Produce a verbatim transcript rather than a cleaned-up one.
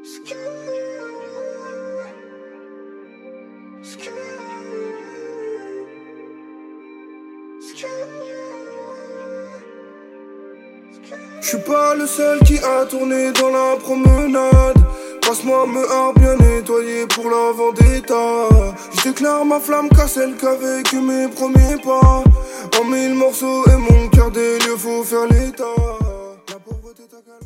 J'suis pas le seul qui a tourné dans la promenade. Passe-moi me har bien nettoyé pour la vendetta. J'déclare ma flamme car celle qui a vécu mes premiers pas. En mille morceaux et mon cœur des lieux, faut faire l'état.